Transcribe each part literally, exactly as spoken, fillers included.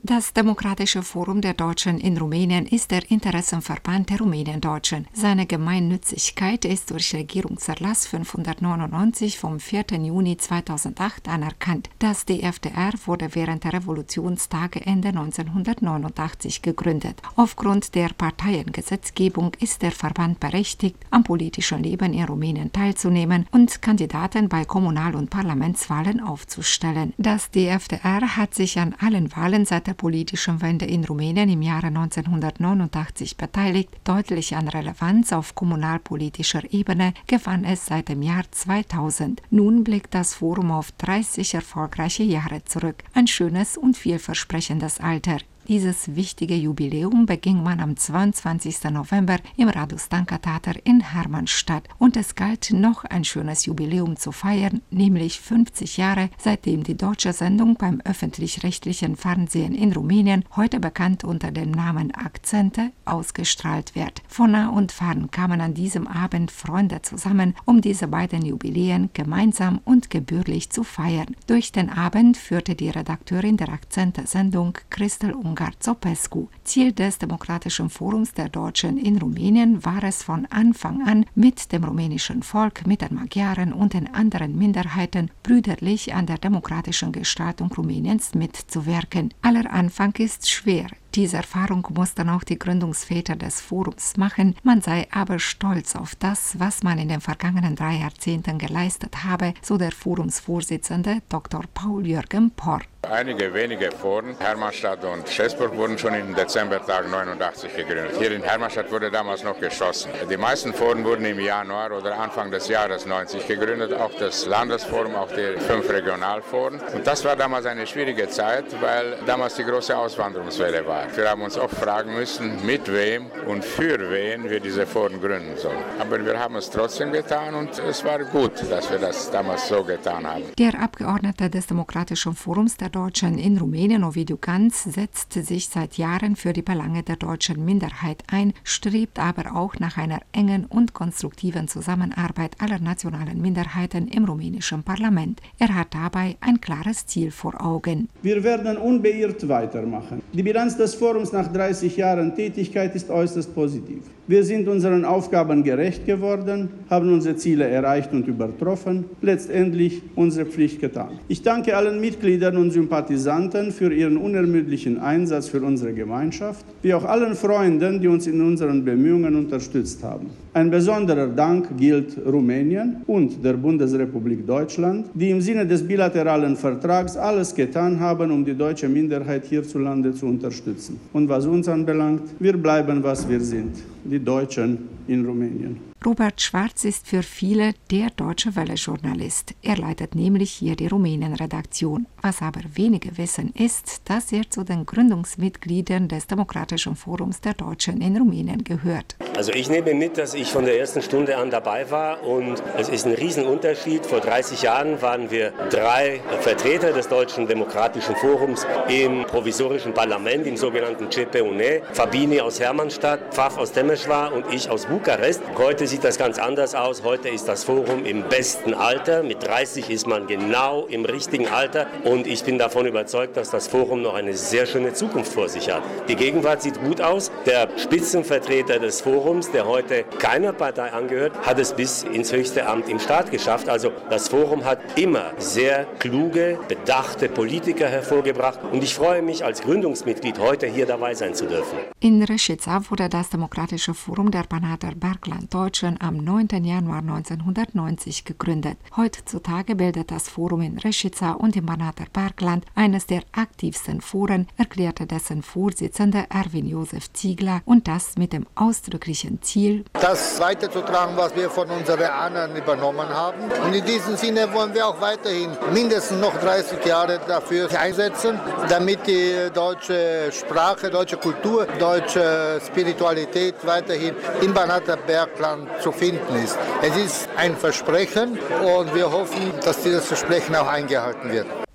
Das Demokratische Forum der Deutschen in Rumänien ist der Interessenverband der Rumäniendeutschen. Seine Gemeinnützigkeit ist durch Regierungserlass fünfhundertneunundneunzig vom vierten Juni zweitausendacht anerkannt. Das D F D R wurde während der Revolutionstage Ende neunzehnhundertneunundachtzig gegründet. Aufgrund der Parteiengesetzgebung ist der Verband berechtigt, am politischen Leben in Rumänien teilzunehmen und Kandidaten bei Kommunal- und Parlamentswahlen aufzustellen. Das D F D R hat sich an allen Wahlen seit der politischen Wende in Rumänien im Jahre neunzehnhundertneunundachtzig beteiligt. Deutlich an Relevanz auf kommunalpolitischer Ebene gewann es seit dem Jahr zweitausend. Nun blickt das Forum auf dreißig erfolgreiche Jahre zurück. Ein schönes und vielversprechendes Alter. Dieses wichtige Jubiläum beging man am zweiundzwanzigsten November im Radostanka-Theater in Hermannstadt. Und es galt, noch ein schönes Jubiläum zu feiern, nämlich fünfzig Jahre, seitdem die deutsche Sendung beim öffentlich-rechtlichen Fernsehen in Rumänien, heute bekannt unter dem Namen Akzente, ausgestrahlt wird. Von nah und fern kamen an diesem Abend Freunde zusammen, um diese beiden Jubiläen gemeinsam und gebührlich zu feiern. Durch den Abend führte die Redakteurin der Akzente-Sendung Christel Ungar-Zopescu. Ziel des Demokratischen Forums der Deutschen in Rumänien war es von Anfang an, mit dem rumänischen Volk, mit den Magyaren und den anderen Minderheiten brüderlich an der demokratischen Gestaltung Rumäniens mitzuwirken. Aller Anfang ist schwer. Diese Erfahrung mussten auch die Gründungsväter des Forums machen. Man sei aber stolz auf das, was man in den vergangenen drei Jahrzehnten geleistet habe, so der Forumsvorsitzende Doktor Paul-Jürgen Porr. Einige wenige Foren, Hermannstadt und Schäßburg, wurden schon im Dezembertag neunundachtzig gegründet. Hier in Hermannstadt wurde damals noch geschossen. Die meisten Foren wurden im Januar oder Anfang des Jahres neunzig gegründet, auch das Landesforum, auch die fünf Regionalforen. Und das war damals eine schwierige Zeit, weil damals die große Auswanderungswelle war. Wir haben uns oft fragen müssen, mit wem und für wen wir diese Foren gründen sollen. Aber wir haben es trotzdem getan und es war gut, dass wir das damals so getan haben. Der Abgeordnete des Demokratischen Forums der Deutschen in Rumänien, Ovidiu Ganz, setzt sich seit Jahren für die Belange der deutschen Minderheit ein, strebt aber auch nach einer engen und konstruktiven Zusammenarbeit aller nationalen Minderheiten im rumänischen Parlament. Er hat dabei ein klares Ziel vor Augen. Wir werden unbeirrt weitermachen. Die Bilanz des Forums nach dreißig Jahren Tätigkeit ist äußerst positiv. Wir sind unseren Aufgaben gerecht geworden, haben unsere Ziele erreicht und übertroffen, letztendlich unsere Pflicht getan. Ich danke allen Mitgliedern und Sympathisanten für ihren unermüdlichen Einsatz für unsere Gemeinschaft, wie auch allen Freunden, die uns in unseren Bemühungen unterstützt haben. Ein besonderer Dank gilt Rumänien und der Bundesrepublik Deutschland, die im Sinne des bilateralen Vertrags alles getan haben, um die deutsche Minderheit hierzulande zu unterstützen. Und was uns anbelangt, wir bleiben, was wir sind, die Deutschen in Rumänien. Robert Schwarz ist für viele der Deutsche Welle-Journalist. Er leitet nämlich hier die Rumänien-Redaktion. Was aber wenige wissen, ist, dass er zu den Gründungsmitgliedern des Demokratischen Forums der Deutschen in Rumänien gehört. Also ich nehme mit, dass ich von der ersten Stunde an dabei war und es ist ein Riesenunterschied. Vor dreißig Jahren waren wir drei Vertreter des Deutschen Demokratischen Forums im provisorischen Parlament, im sogenannten C P U N E. Fabini aus Hermannstadt, Pfaff aus Temeschwar und ich aus Bukarest. Heute sieht das ganz anders aus. Heute ist das Forum im besten Alter. Mit dreißig ist man genau im richtigen Alter. Und ich bin davon überzeugt, dass das Forum noch eine sehr schöne Zukunft vor sich hat. Die Gegenwart sieht gut aus. Der Spitzenvertreter des Forums, der heute keiner Partei angehört, hat es bis ins höchste Amt im Staat geschafft. Also das Forum hat immer sehr kluge, bedachte Politiker hervorgebracht. Und ich freue mich, als Gründungsmitglied heute hier dabei sein zu dürfen. In Rešica wurde das Demokratische Forum der Banater Bergland Deutschen am neunten Januar neunzehnhundertneunzig gegründet. Heutzutage bildet das Forum in Rešica und im Banater Bergland eines der aktivsten Foren, erklärte dessen Vorsitzender Erwin Josef Ziegler, und das mit dem ausdrücklichen Ziel, das weiterzutragen, was wir von unseren Ahnen übernommen haben. Und in diesem Sinne wollen wir auch weiterhin mindestens noch dreißig Jahre dafür einsetzen, damit die deutsche Sprache, deutsche Kultur, deutsche Spiritualität weiterhin im Banater Bergland zu finden ist. Es ist ein Versprechen und wir hoffen, dass dieses Versprechen auch eingehalten wird.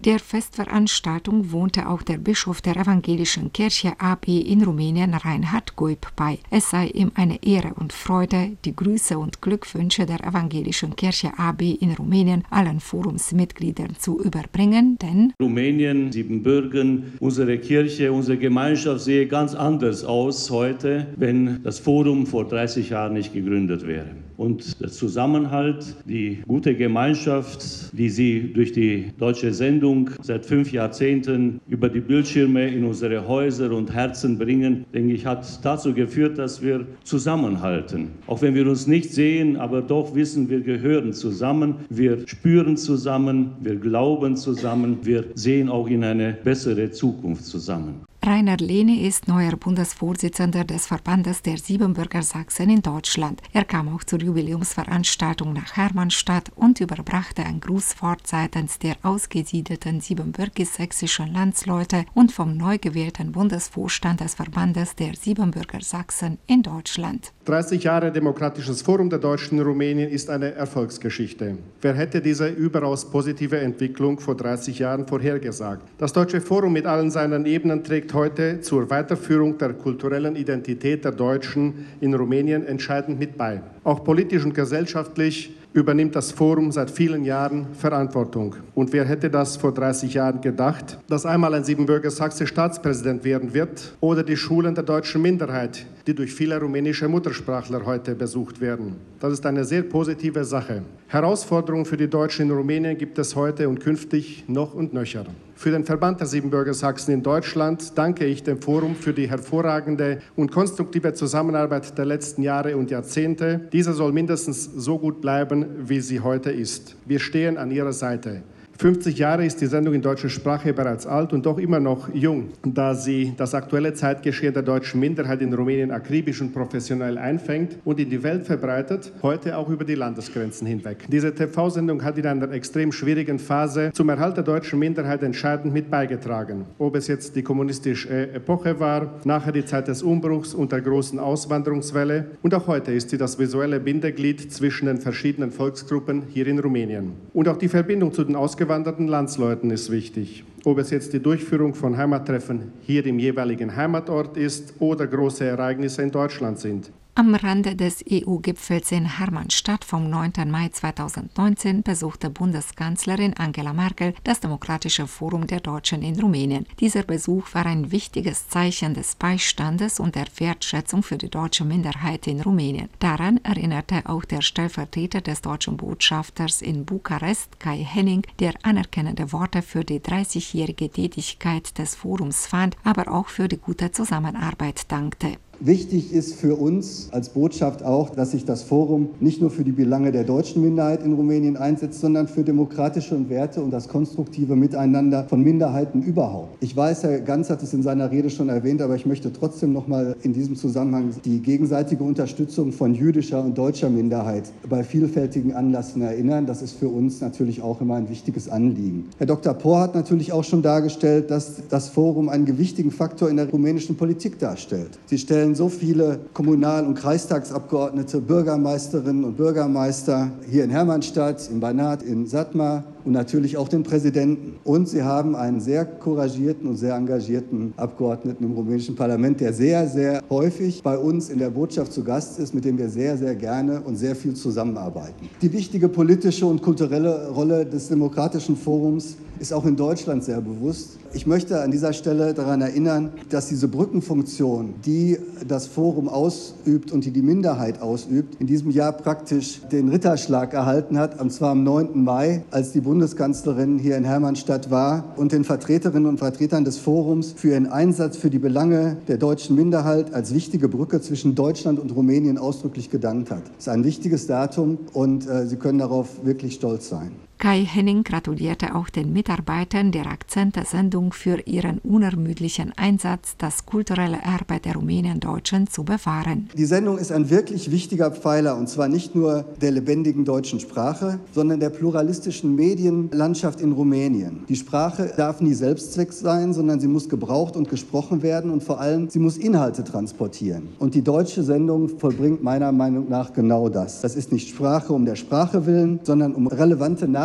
Der Festveranstaltung wohnte auch der Bischof der Evangelischen Kirche A B in Rumänien, Reinhard Guib, bei. Es sei ihm eine Ehre und Freude, die Grüße und Glückwünsche der Evangelischen Kirche A B in Rumänien allen Forumsmitgliedern zu überbringen, denn Rumänien, Siebenbürgen, unsere Kirche, unsere Gemeinschaft sehe ganz anders aus heute, wenn das Forum vor dreißig Jahren nicht gegründet wäre. Und der Zusammenhalt, die gute Gemeinschaft, die Sie durch die deutsche Sendung seit fünf Jahrzehnten über die Bildschirme in unsere Häuser und Herzen bringen, denke ich, hat dazu geführt, dass wir zusammenhalten. Auch wenn wir uns nicht sehen, aber doch wissen, wir gehören zusammen, wir spüren zusammen, wir glauben zusammen, wir sehen auch in eine bessere Zukunft zusammen. Rainer Lehne ist neuer Bundesvorsitzender des Verbandes der Siebenbürger Sachsen in Deutschland. Er kam auch zur Jubiläumsveranstaltung nach Hermannstadt und überbrachte ein Grußwort seitens der ausgesiedelten siebenbürgisch-sächsischen Landsleute und vom neu gewählten Bundesvorstand des Verbandes der Siebenbürger Sachsen in Deutschland. dreißig Jahre Demokratisches Forum der Deutschen in Rumänien ist eine Erfolgsgeschichte. Wer hätte diese überaus positive Entwicklung vor dreißig Jahren vorhergesagt? Das Deutsche Forum mit allen seinen Ebenen trägt heute zur Weiterführung der kulturellen Identität der Deutschen in Rumänien entscheidend mit bei. Auch politisch und gesellschaftlich übernimmt das Forum seit vielen Jahren Verantwortung. Und wer hätte das vor dreißig Jahren gedacht, dass einmal ein Siebenbürger Sachse Staatspräsident werden wird oder die Schulen der deutschen Minderheit, die durch viele rumänische Muttersprachler heute besucht werden. Das ist eine sehr positive Sache. Herausforderungen für die Deutschen in Rumänien gibt es heute und künftig noch und nöcher. Für den Verband der Siebenbürger Sachsen in Deutschland danke ich dem Forum für die hervorragende und konstruktive Zusammenarbeit der letzten Jahre und Jahrzehnte. Diese soll mindestens so gut bleiben, wie sie heute ist. Wir stehen an ihrer Seite. fünfzig Jahre ist die Sendung in deutscher Sprache bereits alt und doch immer noch jung, da sie das aktuelle Zeitgeschehen der deutschen Minderheit in Rumänien akribisch und professionell einfängt und in die Welt verbreitet, heute auch über die Landesgrenzen hinweg. Diese T V-Sendung hat in einer extrem schwierigen Phase zum Erhalt der deutschen Minderheit entscheidend mit beigetragen. Ob es jetzt die kommunistische Epoche war, nachher die Zeit des Umbruchs und der großen Auswanderungswelle und auch heute ist sie das visuelle Bindeglied zwischen den verschiedenen Volksgruppen hier in Rumänien. Und auch die Verbindung zu den Ausgewanderten Ausgewanderten Landsleuten ist wichtig. Ob es jetzt die Durchführung von Heimattreffen hier im jeweiligen Heimatort ist oder große Ereignisse in Deutschland sind. Am Rande des E U-Gipfels in Hermannstadt vom neunten Mai zweitausendneunzehn besuchte Bundeskanzlerin Angela Merkel das Demokratische Forum der Deutschen in Rumänien. Dieser Besuch war ein wichtiges Zeichen des Beistandes und der Wertschätzung für die deutsche Minderheit in Rumänien. Daran erinnerte auch der Stellvertreter des deutschen Botschafters in Bukarest, Kai Henning, der anerkennende Worte für die dreißigjährige Tätigkeit des Forums fand, aber auch für die gute Zusammenarbeit dankte. Wichtig ist für uns als Botschaft auch, dass sich das Forum nicht nur für die Belange der deutschen Minderheit in Rumänien einsetzt, sondern für demokratische Werte und das konstruktive Miteinander von Minderheiten überhaupt. Ich weiß, Herr Ganz hat es in seiner Rede schon erwähnt, aber ich möchte trotzdem noch mal in diesem Zusammenhang die gegenseitige Unterstützung von jüdischer und deutscher Minderheit bei vielfältigen Anlässen erinnern. Das ist für uns natürlich auch immer ein wichtiges Anliegen. Herr Doktor Pohr hat natürlich auch schon dargestellt, dass das Forum einen gewichtigen Faktor in der rumänischen Politik darstellt. Sie stellen so viele Kommunal- und Kreistagsabgeordnete, Bürgermeisterinnen und Bürgermeister hier in Hermannstadt, in Banat, in Satmar und natürlich auch den Präsidenten. Und sie haben einen sehr couragierten und sehr engagierten Abgeordneten im rumänischen Parlament, der sehr, sehr häufig bei uns in der Botschaft zu Gast ist, mit dem wir sehr, sehr gerne und sehr viel zusammenarbeiten. Die wichtige politische und kulturelle Rolle des Demokratischen Forums ist auch in Deutschland sehr bewusst. Ich möchte an dieser Stelle daran erinnern, dass diese Brückenfunktion, die das Forum ausübt und die die Minderheit ausübt, in diesem Jahr praktisch den Ritterschlag erhalten hat, und zwar am neunten Mai, als die Bundeskanzlerin hier in Hermannstadt war und den Vertreterinnen und Vertretern des Forums für ihren Einsatz für die Belange der deutschen Minderheit als wichtige Brücke zwischen Deutschland und Rumänien ausdrücklich gedankt hat. Das ist ein wichtiges Datum und äh, Sie können darauf wirklich stolz sein. Kai Henning gratulierte auch den Mitarbeitern der Akzente-Sendung für ihren unermüdlichen Einsatz, das kulturelle Erbe der Rumäniendeutschen zu bewahren. Die Sendung ist ein wirklich wichtiger Pfeiler, und zwar nicht nur der lebendigen deutschen Sprache, sondern der pluralistischen Medienlandschaft in Rumänien. Die Sprache darf nie Selbstzweck sein, sondern sie muss gebraucht und gesprochen werden und vor allem, sie muss Inhalte transportieren. Und die deutsche Sendung vollbringt meiner Meinung nach genau das. Das ist nicht Sprache um der Sprache willen, sondern um relevante Nachrichten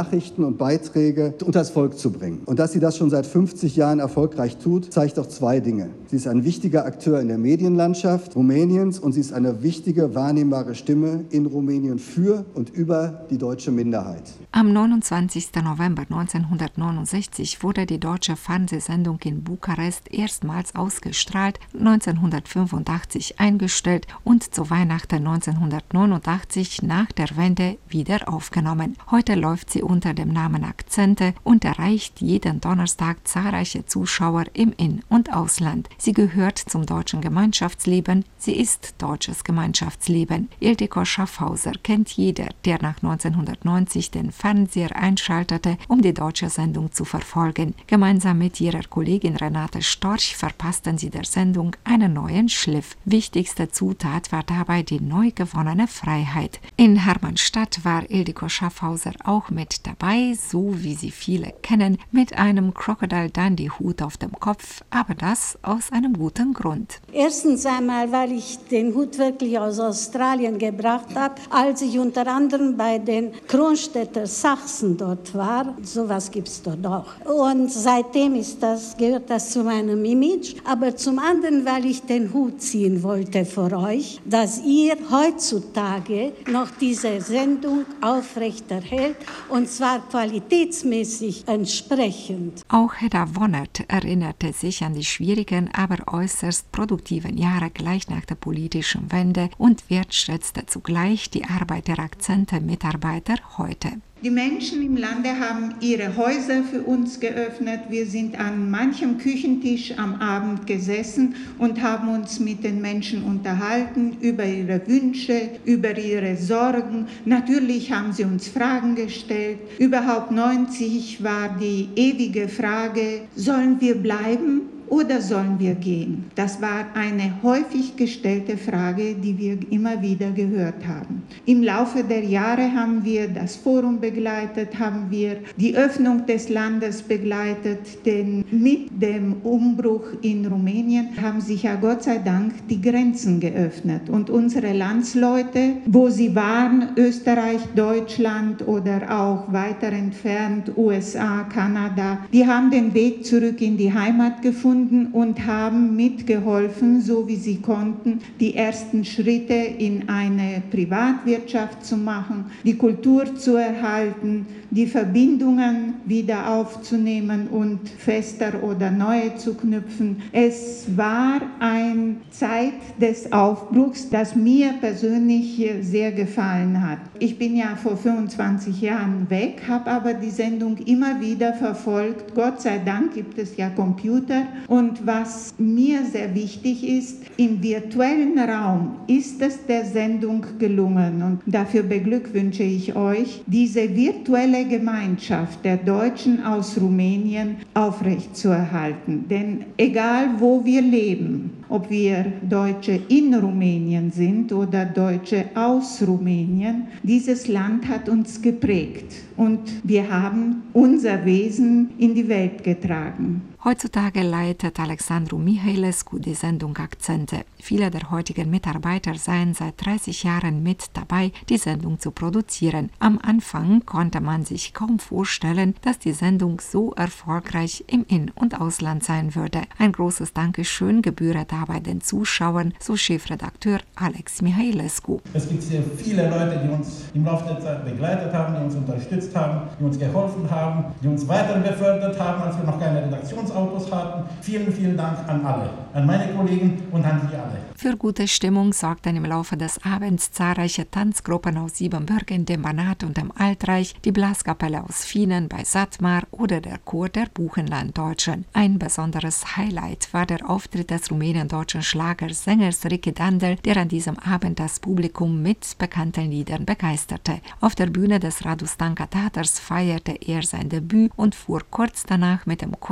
Nachrichten und Beiträge unters Volk zu bringen. Und dass sie das schon seit fünfzig Jahren erfolgreich tut, zeigt auch zwei Dinge. Sie ist ein wichtiger Akteur in der Medienlandschaft Rumäniens und sie ist eine wichtige, wahrnehmbare Stimme in Rumänien für und über die deutsche Minderheit. Am neunundzwanzigsten November neunzehnhundertneunundsechzig wurde die deutsche Fernsehsendung in Bukarest erstmals ausgestrahlt, neunzehnhundertfünfundachtzig eingestellt und zu Weihnachten neunzehnhundertneunundachtzig nach der Wende wieder aufgenommen. Heute läuft sie unter dem Namen Akzente und erreicht jeden Donnerstag zahlreiche Zuschauer im In- und Ausland. Sie gehört zum deutschen Gemeinschaftsleben, sie ist deutsches Gemeinschaftsleben. Ildikó Schaffhauser kennt jeder, der nach neunzehnhundertneunzig den Fernseher einschaltete, um die deutsche Sendung zu verfolgen. Gemeinsam mit ihrer Kollegin Renate Storch verpassten sie der Sendung einen neuen Schliff. Wichtigste Zutat war dabei die neu gewonnene Freiheit. In Hermannstadt war Ildikó Schaffhauser auch mit dabei, so wie sie viele kennen, mit einem Crocodile Dundee Hut auf dem Kopf, aber das aus einem guten Grund. Erstens einmal, weil ich den Hut wirklich aus Australien gebracht habe, als ich unter anderem bei den Kronstädter Sachsen dort war. Sowas gibt es dort auch. Und seitdem ist das, gehört das zu meinem Image. Aber zum anderen, weil ich den Hut ziehen wollte für euch, dass ihr heutzutage noch diese Sendung aufrechterhält und zwar qualitätsmäßig entsprechend. Auch Hedda Wonnert erinnerte sich an die schwierigen, aber äußerst produktiven Jahre gleich nach der politischen Wende und wertschätzte zugleich die Arbeit der Akzente-Mitarbeiter heute. Die Menschen im Lande haben ihre Häuser für uns geöffnet. Wir sind an manchem Küchentisch am Abend gesessen und haben uns mit den Menschen unterhalten über ihre Wünsche, über ihre Sorgen. Natürlich haben sie uns Fragen gestellt. Überhaupt neunzig war die ewige Frage, sollen wir bleiben oder sollen wir gehen? Das war eine häufig gestellte Frage, die wir immer wieder gehört haben. Im Laufe der Jahre haben wir das Forum begleitet, haben wir die Öffnung des Landes begleitet, denn mit dem Umbruch in Rumänien haben sich ja Gott sei Dank die Grenzen geöffnet und unsere Landsleute, wo sie waren, Österreich, Deutschland oder auch weiter entfernt, U S A, Kanada, die haben den Weg zurück in die Heimat gefunden und haben mitgeholfen, so wie sie konnten, die ersten Schritte in eine Privatwirtschaft zu machen, die Kultur zu erhalten, die Verbindungen wieder aufzunehmen und fester oder neue zu knüpfen. Es war eine Zeit des Aufbruchs, das mir persönlich sehr gefallen hat. Ich bin ja vor fünfundzwanzig Jahren weg, habe aber die Sendung immer wieder verfolgt. Gott sei Dank gibt es ja Computer. Und was mir sehr wichtig ist, im virtuellen Raum ist es der Sendung gelungen. Und dafür beglückwünsche ich euch, diese virtuelle Gemeinschaft der Deutschen aus Rumänien aufrechtzuerhalten. Denn egal wo wir leben, ob wir Deutsche in Rumänien sind oder Deutsche aus Rumänien, dieses Land hat uns geprägt und wir haben unser Wesen in die Welt getragen. Heutzutage leitet Alexandru Mihailescu die Sendung Akzente. Viele der heutigen Mitarbeiter seien seit dreißig Jahren mit dabei, die Sendung zu produzieren. Am Anfang konnte man sich kaum vorstellen, dass die Sendung so erfolgreich im In- und Ausland sein würde. Ein großes Dankeschön gebühre dabei den Zuschauern, so Chefredakteur Alex Mihailescu. Es gibt sehr viele Leute, die uns im Laufe der Zeit begleitet haben, die uns unterstützt haben, die uns geholfen haben, die uns weiter befördert haben, als wir noch keine Redaktionsautos hatten. Vielen, vielen Dank an alle, an meine Kollegen und an Sie alle. Für gute Stimmung sorgten im Laufe des Abends zahlreiche Tanzgruppen aus Siebenbürgen, dem Banat und dem Altreich, die Blaskapelle aus Fienen bei Satmar oder der Chor der Buchenlanddeutschen. Ein besonderes Highlight war der Auftritt des rumäniendeutschen Schlagersängers Ricky Dandel, der an diesem Abend das Publikum mit bekannten Liedern begeisterte. Auf der Bühne des Radostanka Theaters feierte er sein Debüt und fuhr kurz danach mit dem Kurt Müller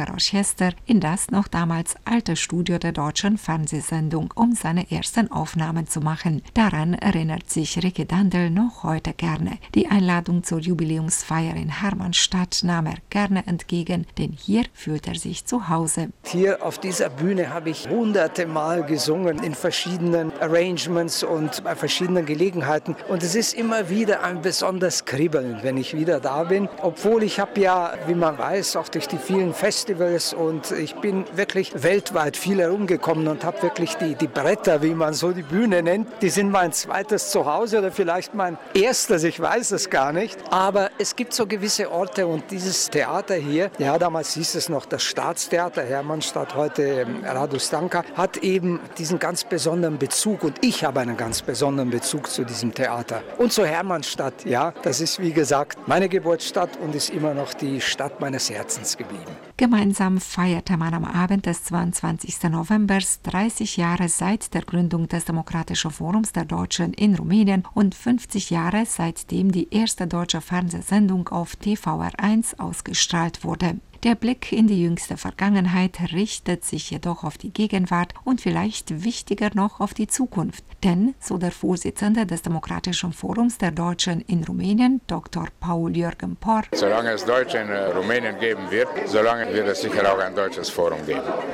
Kammerorchester in das noch damals alte Studio der Deutschen Fernsehsendung, um seine ersten Aufnahmen zu machen. Daran erinnert sich Ricky Dandel noch heute gerne. Die Einladung zur Jubiläumsfeier in Hermannstadt nahm er gerne entgegen, denn hier fühlt er sich zu Hause. Hier auf dieser Bühne habe ich hunderte Mal gesungen in verschiedenen Arrangements und bei verschiedenen Gelegenheiten. Und es ist immer wieder ein besonderes Kribbeln, wenn ich wieder da bin. Obwohl ich habe ja, wie man weiß, auch durch die vielen Festivals und ich bin wirklich weltweit viel herumgekommen und habe wirklich die, die Bretter, wie man so die Bühne nennt, die sind mein zweites Zuhause oder vielleicht mein erstes, ich weiß es gar nicht. Aber es gibt so gewisse Orte und dieses Theater hier, ja damals hieß es noch das Staatstheater, Hermannstadt, heute Radu Stanka, hat eben diesen ganz besonderen Bezug und ich habe einen ganz besonderen Bezug zu diesem Theater. Und zu Hermannstadt, ja, das ist wie gesagt meine Geburtsstadt und ist immer noch die Stadt meines Herzens geblieben. Gemeinsam feierte man am Abend des zweiundzwanzigsten November dreißig Jahre seit der Gründung des Demokratischen Forums der Deutschen in Rumänien und fünfzig Jahre seitdem die erste deutsche Fernsehsendung auf T V R eins ausgestrahlt wurde. Der Blick in die jüngste Vergangenheit richtet sich jedoch auf die Gegenwart und vielleicht wichtiger noch auf die Zukunft. Denn, so der Vorsitzende des Demokratischen Forums der Deutschen in Rumänien, Doktor Paul-Jürgen Por, solange es Deutsche in Rumänien geben wird, solange wird es sicher auch ein deutsches Forum geben.